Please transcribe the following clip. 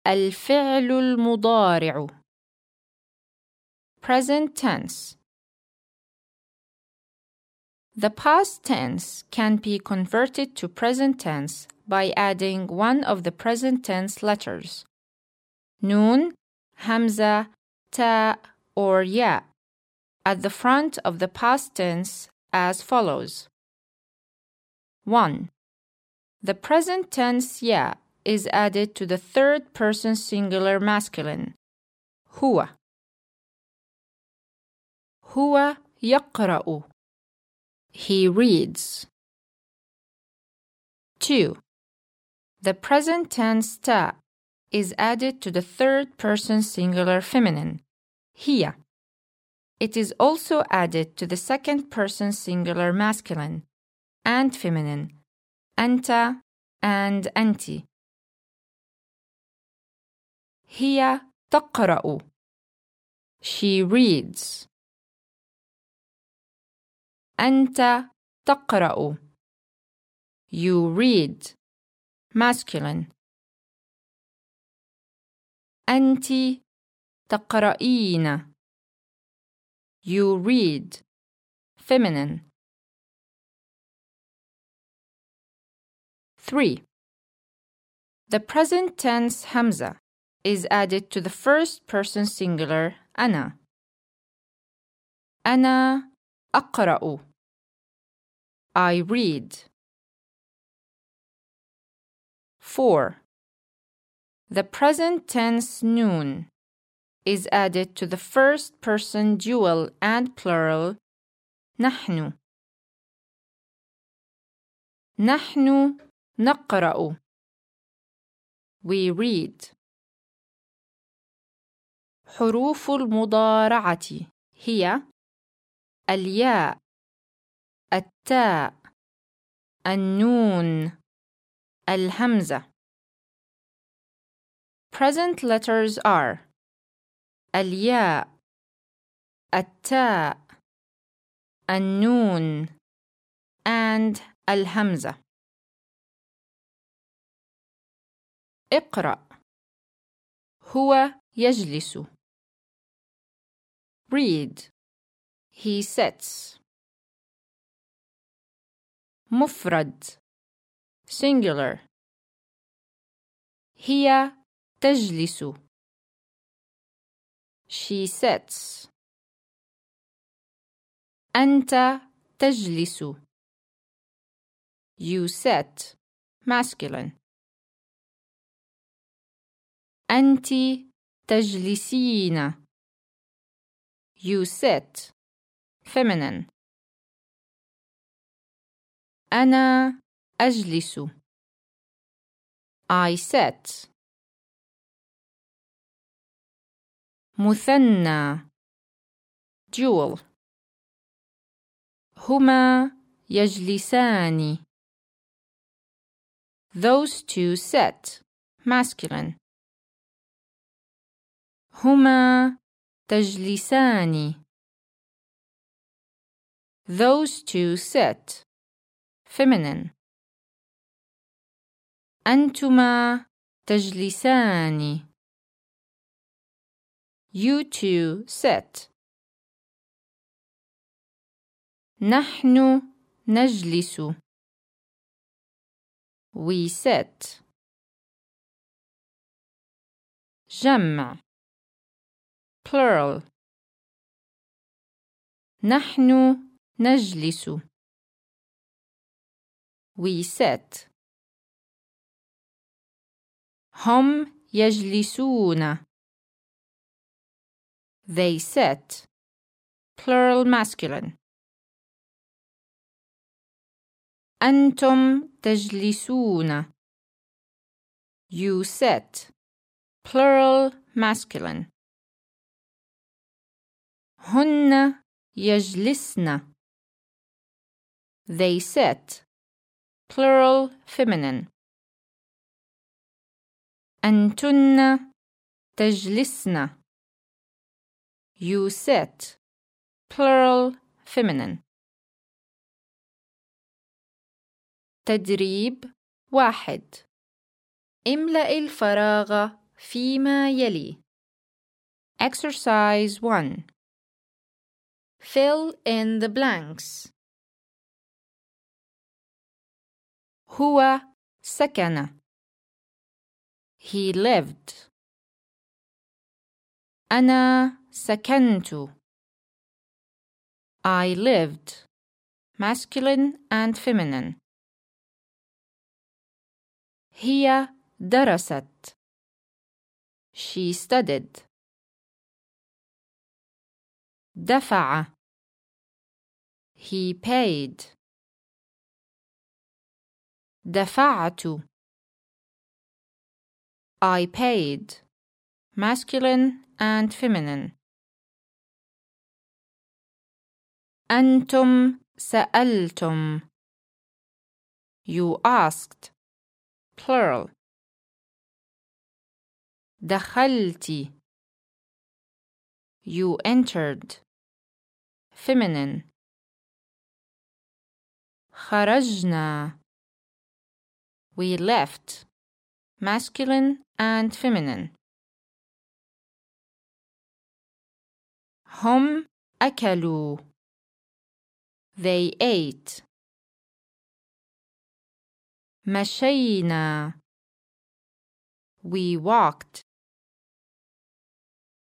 الفعل المضارع present tense. The past tense can be converted to present tense by adding one of the present tense letters, nun, hamza, ta, or ya, at the front of the past tense as follows. 1. The present tense ya is added to the third person singular masculine, huwa. Huwa yaqra'u. He reads. 2. The present tense ta is added to the third person singular feminine, hiya. It is also added to the second person singular masculine and feminine, anta and anti. Hiya taqra'u. She reads. أنت تقرأ. You read, masculine. أنت تقرأين. You read, feminine. 3. The present tense hamza is added to the first person singular أنا. أنا أقرأ. I read. 4. The present tense noon is added to the first person dual and plural نحن. نحن نقرأ. We read. حروف المضارعة هي الياء، التاء، النون، الهمزة. Present letters are الياء، التاء، النون, and الهمزة. اقرأ. هو يجلس. Read. He sits. مفرد singular. هي تجلس. She sits. أنت تجلس. You sit, masculine. أنت تجلسين. You sit, feminine. أنا أجلس. I sit. مثنى dual. هما يجلسان. Those two sit, masculine. هما تجلسان. Those two sit, feminine. أنتما تجلسان. You two sit. نحن نجلس. We sit. جمع plural. نحن نجلس. We sit. هم يجلسون. They sit, plural masculine. أنتم تجلسون. You sit, plural masculine. هن يجلسن. They sit, plural feminine. أنتن تجلسن. You sit, plural feminine. تدريب 1. املأ الفراغ فيما يلي. Exercise 1. Fill in the blanks. هو سكن. He lived. أنا سكنت. I lived. Masculine and feminine. هي درست. She studied. دفع. He paid. دفعت. I paid. Masculine and feminine. أنتم سألتم. You asked. Plural. دخلتِ. You entered. Feminine. خرجنا. We left. Masculine and feminine. هم أكلوا. They ate. مشينا. We walked.